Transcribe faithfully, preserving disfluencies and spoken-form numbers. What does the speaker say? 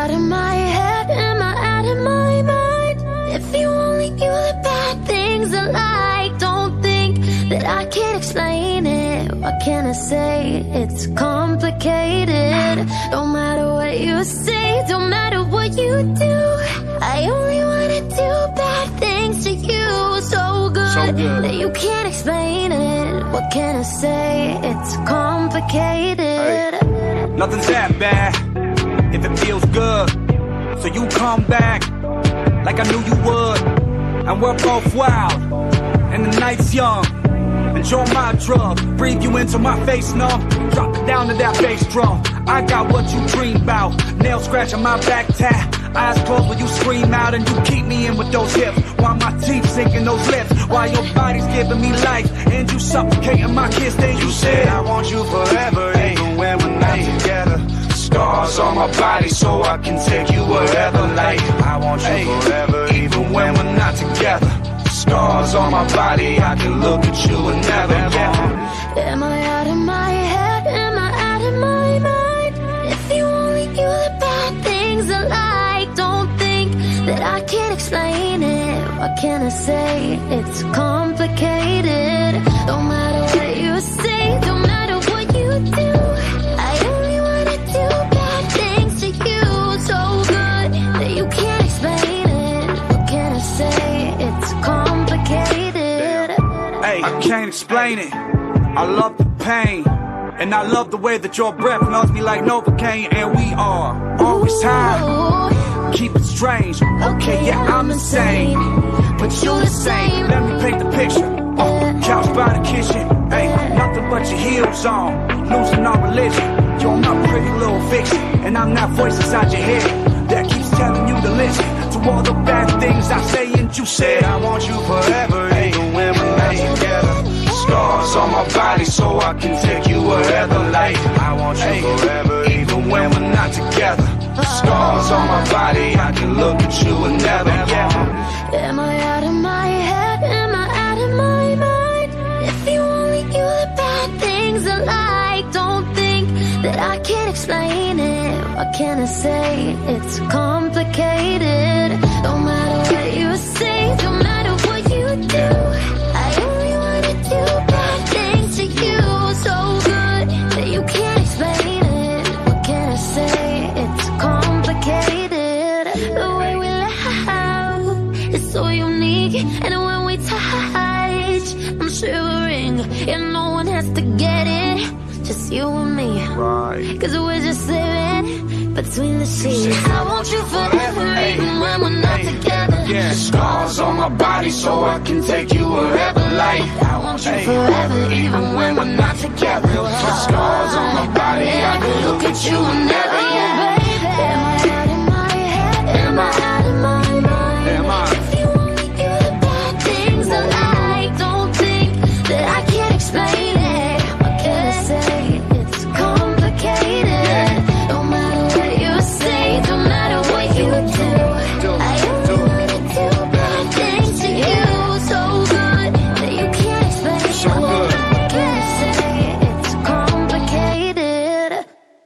out of my head? Am I out of my mind? If you only knew the bad things I like, don't think that I can't explain it. What can I say? It's complicated. No matter what you say, don't matter what you do, I only wanna do bad things to you. So good, so good that you can't explain it. What can I say? It's complicated. Hey, nothing's that bad if it feels good. So you come back like I knew you would. And we're both wild and the night's young. Enjoy my drug, breathe you into my face numb. Drop it down to that bass drum. I got what you dream about. Nail scratching my back tat. Eyes closed when you scream out, and you keep me in with those hips, while my teeth sinking those lips, while your body's giving me life, and you suffocating my kiss. Then you said I want you forever, even when we're not together. Scars on my body so I can take you wherever. Like I want you forever, even when we're not together. Scars on my body, I can look at you and never get. Am I out of my head? Am I out of my mind? If you only knew the bad things I like, don't think that I can't explain it. What can I say? It's complicated. No matter what you say, no matter what you do, I only wanna do bad things to you. So good that you can't explain it. What can I say? It's complicated. Hey, I can't explain it. I love the pain, and I love the way that your breath melts me like Novocaine. And we are always high, keep it strange. Okay, yeah, I'm insane, but you the same. Let me paint the picture. Uh, couch by the kitchen, hey, nothing but your heels on, losing our religion. You're my pretty little fiction, and I'm that voice inside your head that keeps telling you to listen to all the bad things I say. And you said I want you forever, even when we're not together. Scars on my body so I can take you wherever. Like I want you forever, even when we're not together. Scars on my body, I can look at you and never get. Am I out of my head? Am I out of my mind? If you only knew the bad things I like, don't think that I can't explain it. What can I say? It's complicated. No matter what you say, no matter what you do, I only wanna do bad things to you. So good that you can't explain it. What can I say? It's complicated. The way we laugh is so unique, and when we touch, I'm shivering. And no one has to get it, just you and me. Right. Cause we're just living between the sheets. I want you forever, even when we're not together. Yeah, scars on my body so I can take you wherever. Like I want you forever, even when we're not together. Scars on my body, I can look at you and never